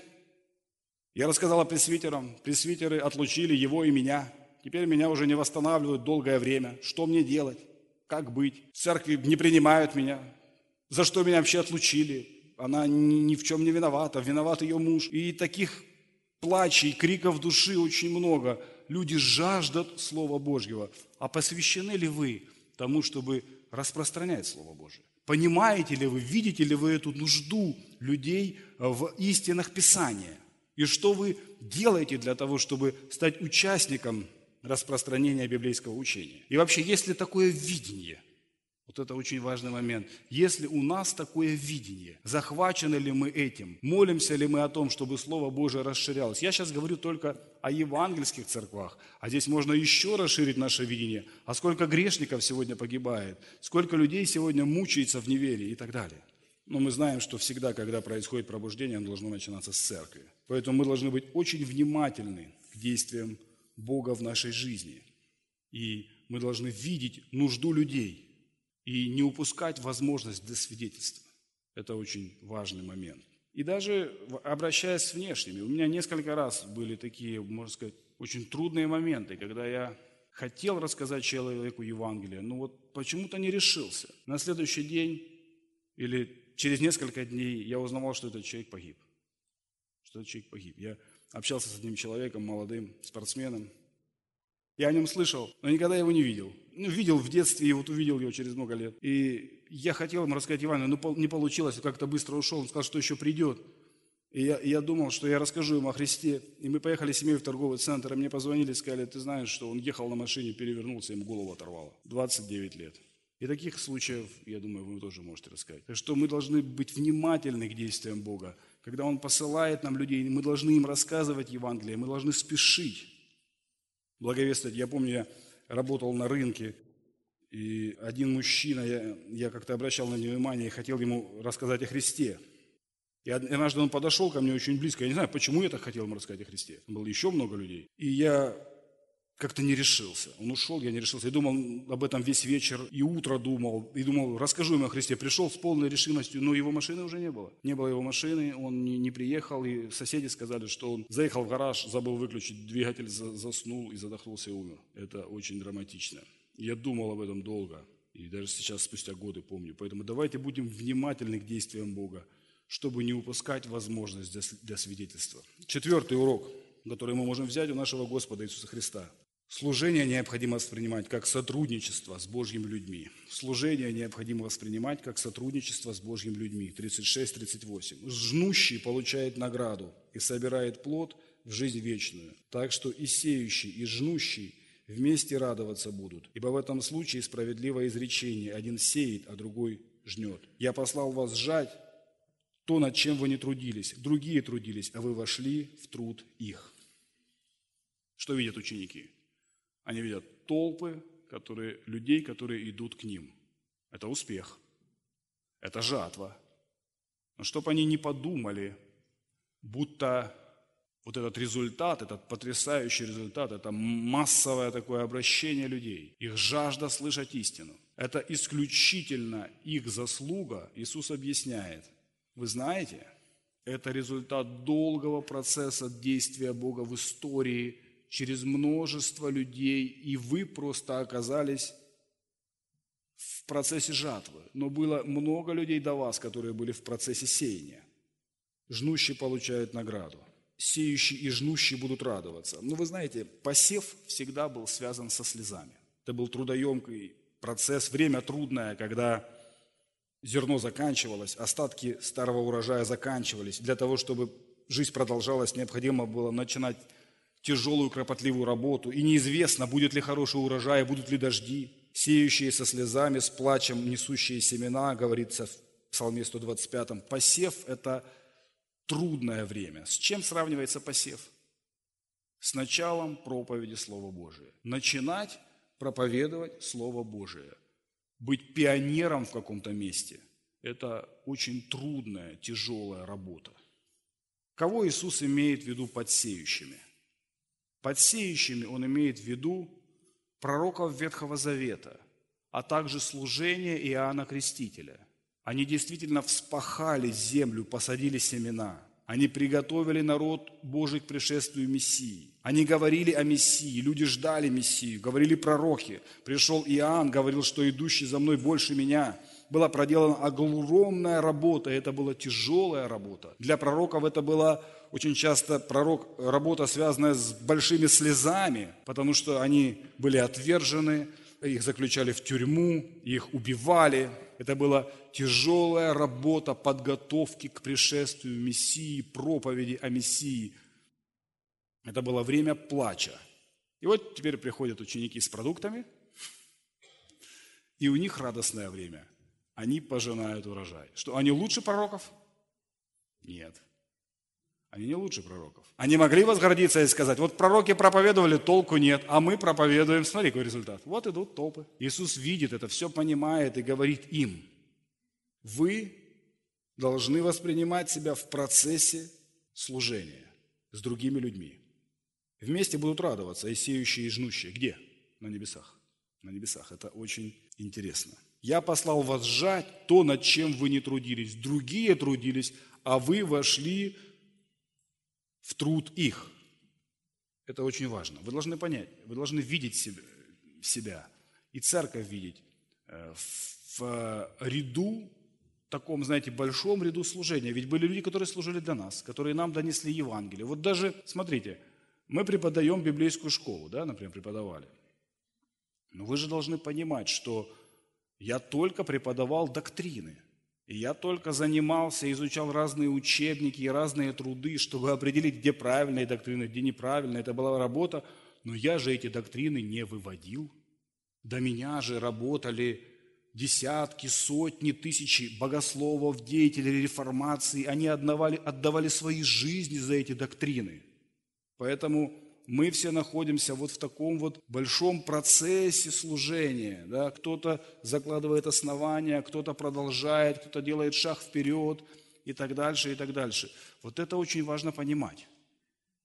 [SPEAKER 4] Я рассказала пресвитерам, пресвитеры отлучили его и меня. Теперь меня уже не восстанавливают долгое время. Что мне делать? Как быть? В церкви не принимают меня. За что меня вообще отлучили? Она ни в чем не виновата. Виноват ее муж. И таких плачей, криков души очень много. Люди жаждут Слова Божьего. А посвящены ли вы тому, чтобы распространять Слово Божье? Понимаете ли вы, видите ли вы эту нужду людей в истинах Писания? И что вы делаете для того, чтобы стать участником распространения библейского учения? И вообще, есть ли такое видение? Вот это очень важный момент. Если у нас такое видение, захвачены ли мы этим? Молимся ли мы о том, чтобы Слово Божие расширялось? Я сейчас говорю только о евангельских церквах, а здесь можно еще расширить наше видение. А сколько грешников сегодня погибает? Сколько людей сегодня мучается в неверии и так далее? Но мы знаем, что всегда, когда происходит пробуждение, оно должно начинаться с церкви. Поэтому мы должны быть очень внимательны к действиям Бога в нашей жизни. И мы должны видеть нужду людей и не упускать возможность для свидетельства. Это очень важный момент. И даже обращаясь с внешними, у меня несколько раз были такие, можно сказать, очень трудные моменты, когда я хотел рассказать человеку Евангелие, но вот почему-то не решился. На следующий день или через несколько дней я узнавал, что этот человек погиб. Я общался с одним человеком, молодым спортсменом. Я о нем слышал, но никогда его не видел. Видел в детстве, и вот увидел его через много лет. И я хотел ему рассказать Евангелие, но не получилось, как-то быстро ушел. Он сказал, что еще придет. И я думал, что я расскажу ему о Христе. И мы поехали с семьей в торговый центр, и мне позвонили, сказали, ты знаешь, что он ехал на машине, перевернулся, ему голову оторвало. 29 лет. И таких случаев, я думаю, вы тоже можете рассказать. Так что мы должны быть внимательны к действиям Бога. Когда Он посылает нам людей, мы должны им рассказывать Евангелие, мы должны спешить благовествовать. Я помню, я работал на рынке, и один мужчина, я как-то обращал на него внимание и хотел ему рассказать о Христе. И однажды он подошел ко мне очень близко. Я не знаю, почему я так хотел ему рассказать о Христе. Было еще много людей. И я как-то не решился. Он ушел, я не решился. Я думал об этом весь вечер, и утро думал, и думал, расскажу ему о Христе. Пришел с полной решимостью, но его машины уже не было. Не было его машины, он не приехал, и соседи сказали, что он заехал в гараж, забыл выключить двигатель, заснул и задохнулся и умер. Это очень драматично. Я думал об этом долго, и даже сейчас, спустя годы, помню. Поэтому давайте будем внимательны к действиям Бога, чтобы не упускать возможность для свидетельства. 4-й урок, который мы можем взять у нашего Господа Иисуса Христа. Служение необходимо воспринимать как сотрудничество с Божьими людьми. Служение необходимо воспринимать как сотрудничество с Божьими людьми. 36-38. Жнущий получает награду и собирает плод в жизнь вечную. Так что и сеющий, и жнущий вместе радоваться будут. Ибо в этом случае справедливое изречение: один сеет, а другой жнет. Я послал вас сжать то, над чем вы не трудились. Другие трудились, а вы вошли в труд их. Что видят ученики? Они видят толпы людей, которые идут к ним. Это успех, это жатва. Но чтоб они не подумали, будто вот этот результат, этот потрясающий результат, это массовое такое обращение людей, их жажда слышать истину, это исключительно их заслуга, Иисус объясняет. Вы знаете, это результат долгого процесса действия Бога в истории через множество людей, и вы просто оказались в процессе жатвы. Но было много людей до вас, которые были в процессе сеяния. Жнущий получает награду. Сеющий и жнущий будут радоваться. Но вы знаете, посев всегда был связан со слезами. Это был трудоемкий процесс, время трудное, когда зерно заканчивалось, остатки старого урожая заканчивались. Для того, чтобы жизнь продолжалась, необходимо было начинать тяжелую, кропотливую работу. И неизвестно, будет ли хороший урожай, будут ли дожди. Сеющие со слезами, с плачем, несущие семена, говорится в Псалме 125. Посев – это трудное время. С чем сравнивается посев? С началом проповеди Слова Божия. Начинать проповедовать Слово Божие. Быть пионером в каком-то месте – это очень трудная, тяжелая работа. Кого Иисус имеет в виду под сеющими? Под сеющими Он имеет в виду пророков Ветхого Завета, а также служение Иоанна Крестителя. Они действительно вспахали землю, посадили семена. Они приготовили народ Божий к пришествию Мессии. Они говорили о Мессии, люди ждали Мессию, говорили пророки. Пришел Иоанн, говорил, что идущий за мной больше меня. Была проделана огромная работа, и это была тяжелая работа. Для пророков это была очень часто работа, связанная с большими слезами, потому что они были отвержены, их заключали в тюрьму, их убивали. Это была тяжелая работа подготовки к пришествию Мессии, проповеди о Мессии. Это было время плача. И вот теперь приходят ученики с продуктами, и у них радостное время. Они пожинают урожай. Что, они лучше пророков? Нет. Они не лучше пророков. Они могли возгордиться и сказать: вот пророки проповедовали, толку нет, а мы проповедуем. Смотри, какой результат. Вот идут толпы. Иисус видит это, все понимает и говорит им: вы должны воспринимать себя в процессе служения с другими людьми. Вместе будут радоваться и сеющие, и жнущие. Где? На небесах. На небесах. Это очень интересно. Я послал вас сжать то, над чем вы не трудились. Другие трудились, а вы вошли в труд их. Это очень важно. Вы должны понять, вы должны видеть себя и церковь видеть в ряду, таком, знаете, большом ряду служения. Ведь были люди, которые служили для нас, которые нам донесли Евангелие. Вот даже, смотрите, мы преподаем библейскую школу, да, например, преподавали. Но вы же должны понимать, что я только преподавал доктрины. И я только занимался, изучал разные учебники и разные труды, чтобы определить, где правильные доктрины, где неправильные. Это была работа. Но я же эти доктрины не выводил. До меня же работали десятки, сотни, тысячи богословов, деятелей реформации. Они отдавали свои жизни за эти доктрины. Поэтому мы все находимся вот в таком вот большом процессе служения. Да? Кто-то закладывает основания, кто-то продолжает, кто-то делает шаг вперед и так дальше, и так дальше. Вот это очень важно понимать.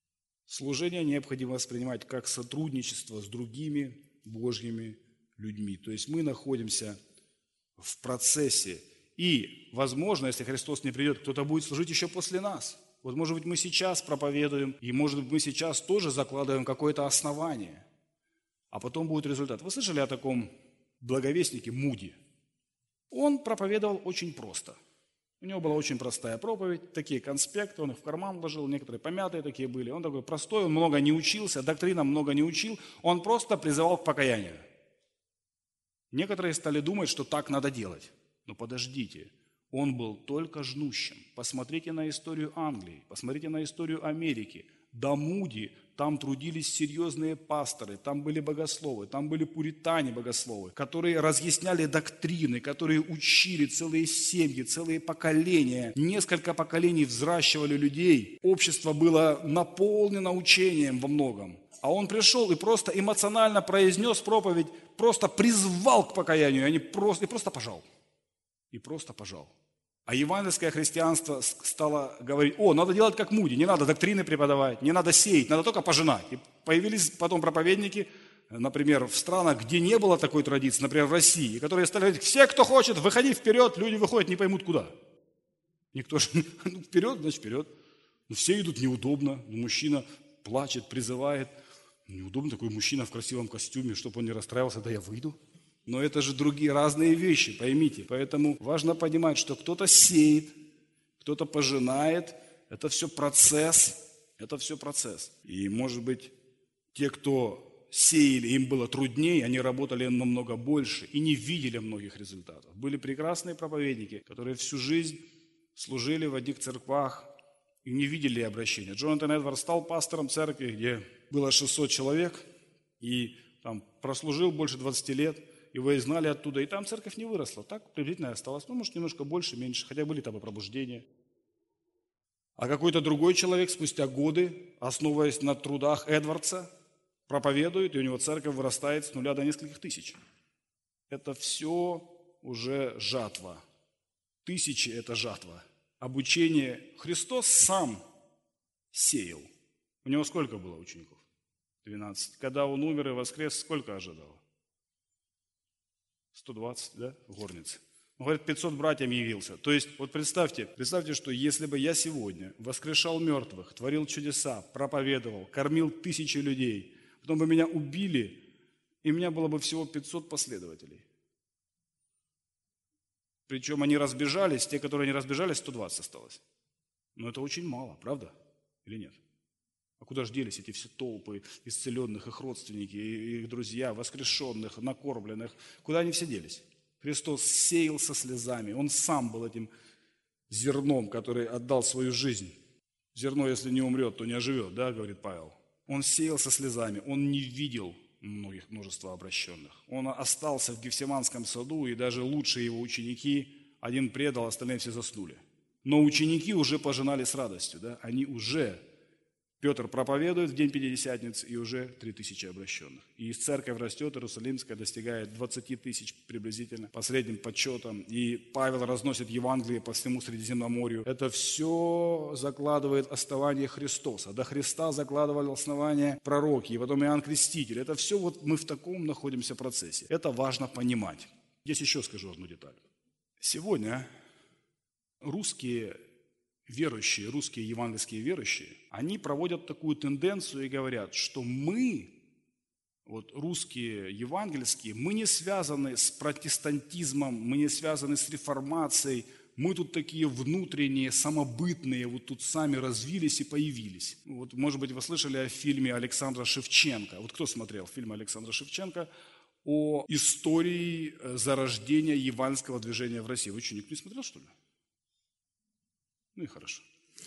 [SPEAKER 4] Служение необходимо воспринимать как сотрудничество с другими Божьими людьми. То есть мы находимся в процессе. И, возможно, если Христос не придет, кто-то будет служить еще после нас. Вот, может быть, мы сейчас проповедуем, и, может быть, мы сейчас тоже закладываем какое-то основание. А потом будет результат. Вы слышали о таком благовестнике Муди? Он проповедовал очень просто. У него была очень простая проповедь, такие конспекты, он их в карман вложил, некоторые помятые такие были. Он такой простой, он много не учился, доктринам много не учил, он просто призывал к покаянию. Некоторые стали думать, что так надо делать. Но подождите, он был только жнущим. Посмотрите на историю Англии, посмотрите на историю Америки. До Муди там трудились серьезные пасторы, там были богословы, там были пуритане-богословы, которые разъясняли доктрины, которые учили целые семьи, целые поколения. Несколько поколений взращивали людей. Общество было наполнено учением во многом. А он пришел и просто эмоционально произнес проповедь, просто призвал к покаянию, и просто пожал. И просто пожал. А евангельское христианство стало говорить: надо делать как Муди, не надо доктрины преподавать, не надо сеять, надо только пожинать. И появились потом проповедники, например, в странах, где не было такой традиции, например, в России, которые стали говорить: все, кто хочет, выходи вперед, люди выходят, не поймут куда. Никто же, вперед, значит вперед. Все идут неудобно, мужчина плачет, призывает. Неудобно такой мужчина в красивом костюме, чтобы он не расстраивался, да я выйду. Но это же другие разные вещи, поймите. Поэтому важно понимать, что кто-то сеет, кто-то пожинает. Это все процесс. И, может быть, те, кто сеяли, им было труднее, они работали намного больше и не видели многих результатов. Были прекрасные проповедники, которые всю жизнь служили в одних церквах и не видели обращения. Джонатан Эдвардс стал пастором церкви, где было 600 человек, и там прослужил больше 20 лет. Его изгнали оттуда, и там церковь не выросла. Так приблизительно осталось. Может, немножко больше, меньше, хотя были там и пробуждения. А какой-то другой человек спустя годы, основываясь на трудах Эдвардса, проповедует, и у него церковь вырастает с 0 до нескольких тысяч. Это все уже жатва. Тысячи – это жатва. Обучение Христос сам сеял. У него сколько было учеников? 12. Когда он умер и воскрес, сколько ожидал? 120, да, в горнице. Он говорит, 500 братьям явился. То есть, вот представьте, что если бы я сегодня воскрешал мертвых, творил чудеса, проповедовал, кормил тысячи людей, потом бы меня убили, и у меня было бы всего 500 последователей. Причем они разбежались, те, которые не разбежались, 120 осталось. Но это очень мало, правда? Или нет? А куда же делись эти все толпы исцеленных, их родственники, их друзья, воскрешенных, накормленных? Куда они все делись? Христос сеял со слезами. Он сам был этим зерном, который отдал свою жизнь. Зерно, если не умрет, то не оживет, да, говорит Павел. Он сеял со слезами. Он не видел множества обращенных. Он остался в Гефсиманском саду, и даже лучшие его ученики, один предал, остальные все заснули. Но ученики уже пожинали с радостью, да, они уже... Петр проповедует в день Пятидесятницы, и уже 3000 обращенных. И церковь растет, Иерусалимская достигает 20 тысяч приблизительно, по средним подсчетам. И Павел разносит Евангелие по всему Средиземноморью. Это все закладывает основание Христоса. До Христа закладывали основание пророки, и потом Иоанн Креститель. Это все вот мы в таком находимся процессе. Это важно понимать. Здесь еще скажу одну деталь. Сегодня русские верующие, русские евангельские верующие, они проводят такую тенденцию и говорят, что мы, вот русские евангельские, мы не связаны с протестантизмом, мы не связаны с реформацией, мы тут такие внутренние, самобытные, вот тут сами развились и появились. Вот, может быть, вы слышали о фильме Александра Шевченко. Вот кто смотрел фильм Александра Шевченко о истории зарождения евангельского движения в России? Вы что, никто не смотрел, что ли? Ну и хорошо.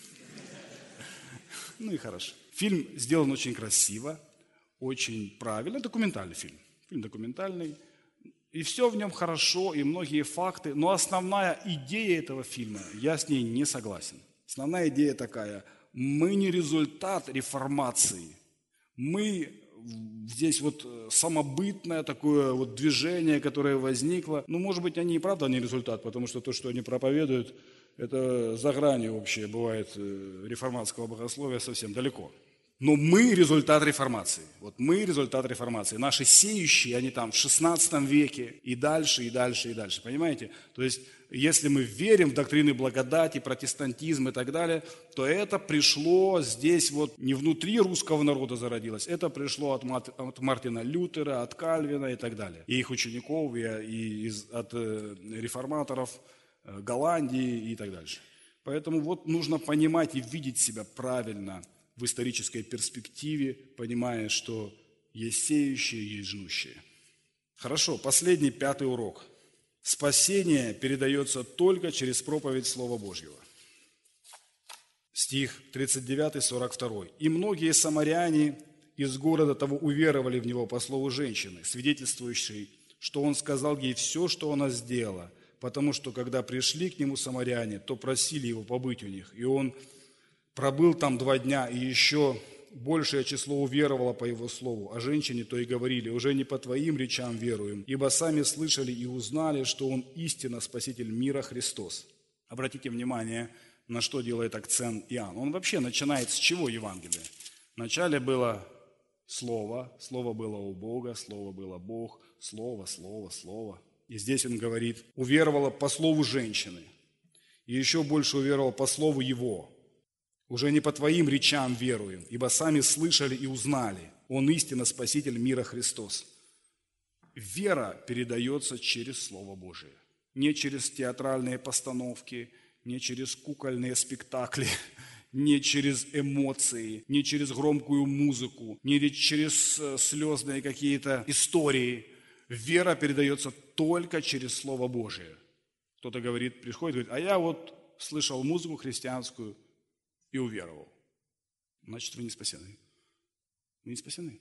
[SPEAKER 4] Фильм сделан очень красиво, очень правильно. Документальный фильм. Фильм документальный. И все в нем хорошо, и многие факты. Но основная идея этого фильма, я с ней не согласен. Основная идея такая. Мы не результат реформации. Мы здесь вот самобытное такое вот движение, которое возникло. Ну, может быть, они и правда не результат, потому что то, что они проповедуют, это за гранью вообще бывает реформатского богословия совсем далеко. Но мы результат реформации. Вот мы результат реформации. Наши сеющие, они там в 16 веке и дальше, и дальше, и дальше. Понимаете? То есть, если мы верим в доктрины благодати, протестантизм и так далее, то это пришло здесь вот не внутри русского народа зародилось, это пришло от Мартина Лютера, от Кальвина и так далее. И их учеников, и от реформаторов Голландии и так дальше. Поэтому вот нужно понимать и видеть себя правильно в исторической перспективе, понимая, что есть сеющие, есть жнущие. Хорошо, последний, 5-й урок. Спасение передается только через проповедь Слова Божьего. Стих 39, 42. «И многие самаряне из города того уверовали в него по слову женщины, свидетельствующей, что он сказал ей все, что она сделала, потому что, когда пришли к нему самаряне, то просили его побыть у них, и он пробыл там 2 дня, и еще большее число уверовало по его слову. А женщине то и говорили: уже не по твоим речам веруем, ибо сами слышали и узнали, что он истинно Спаситель мира Христос». Обратите внимание, на что делает акцент Иоанн. Он вообще начинает с чего Евангелие? Вначале было Слово, Слово было у Бога, Слово было Бог, Слово, Слово, Слово. И здесь он говорит: уверовала по слову женщины, и еще больше уверовала по слову его. Уже не по твоим речам веруем, ибо сами слышали и узнали. Он истинно Спаситель мира Христос. Вера передается через Слово Божие. Не через театральные постановки, не через кукольные спектакли, не через эмоции, не через громкую музыку, не через слезные какие-то истории. Вера передается только через Слово Божие. Кто-то говорит, приходит, говорит: а я вот слышал музыку христианскую и уверовал. Значит, вы не спасены. Вы не спасены.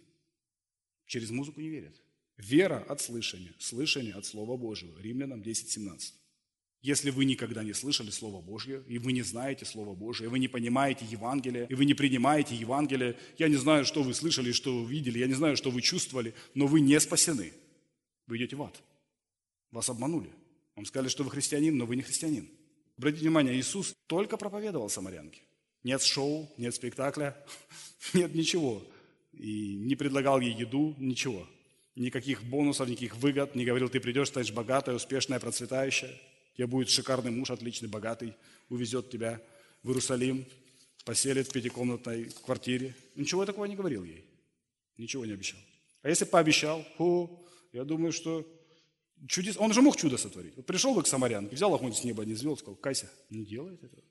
[SPEAKER 4] Через музыку не верят. Вера от слышания, слышание от Слова Божьего. Римлянам 10:17. Если вы никогда не слышали Слово Божье, и вы не знаете Слово Божье, и вы не понимаете Евангелие, и вы не принимаете Евангелие, я не знаю, что вы слышали, что вы видели, я не знаю, что вы чувствовали, но вы не спасены. Вы идете в ад. Вас обманули. Вам сказали, что вы христианин, но вы не христианин. Обратите внимание, Иисус только проповедовал самарянке. Нет шоу, нет спектакля, нет ничего. И не предлагал ей еду, ничего. Никаких бонусов, никаких выгод. Не говорил: ты придешь, станешь богатая, успешная, процветающая. У тебя будет шикарный муж, отличный, богатый. Увезет тебя в Иерусалим, поселит в 5-комнатной квартире. Ничего такого не говорил ей. Ничего не обещал. А если пообещал, я думаю, что чудес... Он же мог чудо сотворить. Вот пришел бы к самарянке, взял огонь с неба, не звезд, сказал: кайся, не делает этого.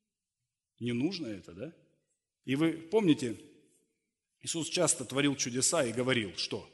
[SPEAKER 4] Не нужно это, да? И вы помните, Иисус часто творил чудеса и говорил, что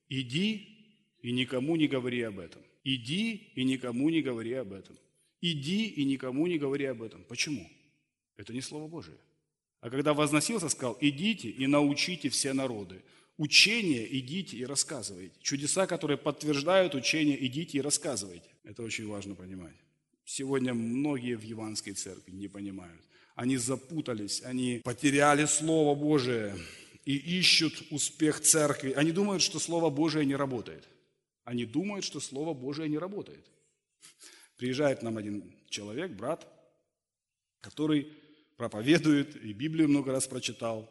[SPEAKER 4] иди и никому не говори об этом. Иди и никому не говори об этом. Иди и никому не говори об этом. Почему? Это не Слово Божие. А когда возносился, сказал: идите и научите все народы. Учение идите и рассказывайте. Чудеса, которые подтверждают учение, идите и рассказывайте. Это очень важно понимать. Сегодня многие в Евангельской церкви не понимают. Они запутались, они потеряли Слово Божие и ищут успех церкви. Они думают, что Слово Божие не работает. Они думают, что Слово Божие не работает. Приезжает к нам один человек, брат, который проповедует и Библию много раз прочитал.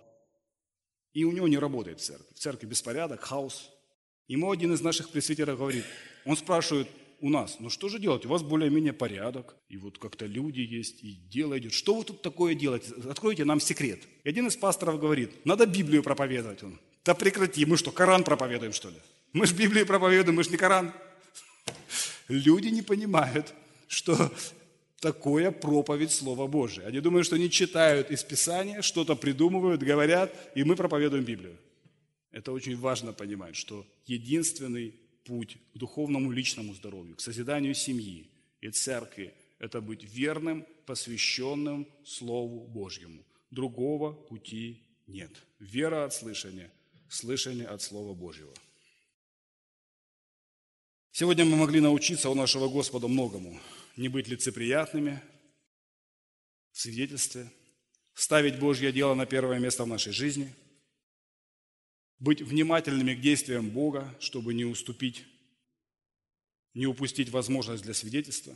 [SPEAKER 4] И у него не работает церковь. В церкви беспорядок, хаос. Ему один из наших пресвитеров говорит, он спрашивает у нас: ну что же делать? У вас более-менее порядок, и вот как-то люди есть, и дело идет. Что вы тут такое делаете? Откройте нам секрет. И один из пасторов говорит: надо Библию проповедовать. Он: да прекрати, мы что, Коран проповедуем, что ли? Мы же Библию проповедуем, мы же не Коран. Люди не понимают, что такое проповедь Слова Божия. Они думают, что они читают из Писания, что-то придумывают, говорят, и мы проповедуем Библию. Это очень важно понимать, что единственный путь к духовному личному здоровью, к созиданию семьи и церкви – это быть верным, посвященным Слову Божьему. Другого пути нет. Вера от слышания, слышание от Слова Божьего. Сегодня мы могли научиться у нашего Господа многому. Не быть лицеприятными в свидетельстве, ставить Божье дело на первое место в нашей жизни, быть внимательными к действиям Бога, чтобы не упустить возможность для свидетельства,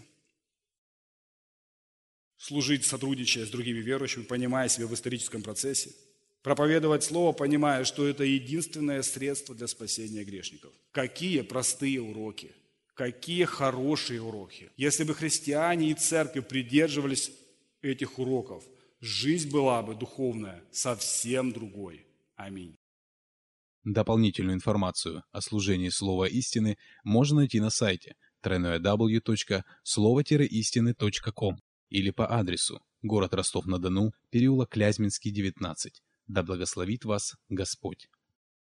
[SPEAKER 4] служить, сотрудничая с другими верующими, понимая себя в историческом процессе, Проповедовать Слово, понимая, что это единственное средство для спасения грешников. Какие простые уроки, какие хорошие уроки. Если бы христиане и церковь придерживались этих уроков, жизнь была бы духовная совсем другой. Аминь.
[SPEAKER 1] Дополнительную информацию о служении Слова Истины можно найти на сайте www.slovo-истины.com или по адресу город Ростов-на-Дону, переулок Клязьминский, 19. Да благословит вас Господь.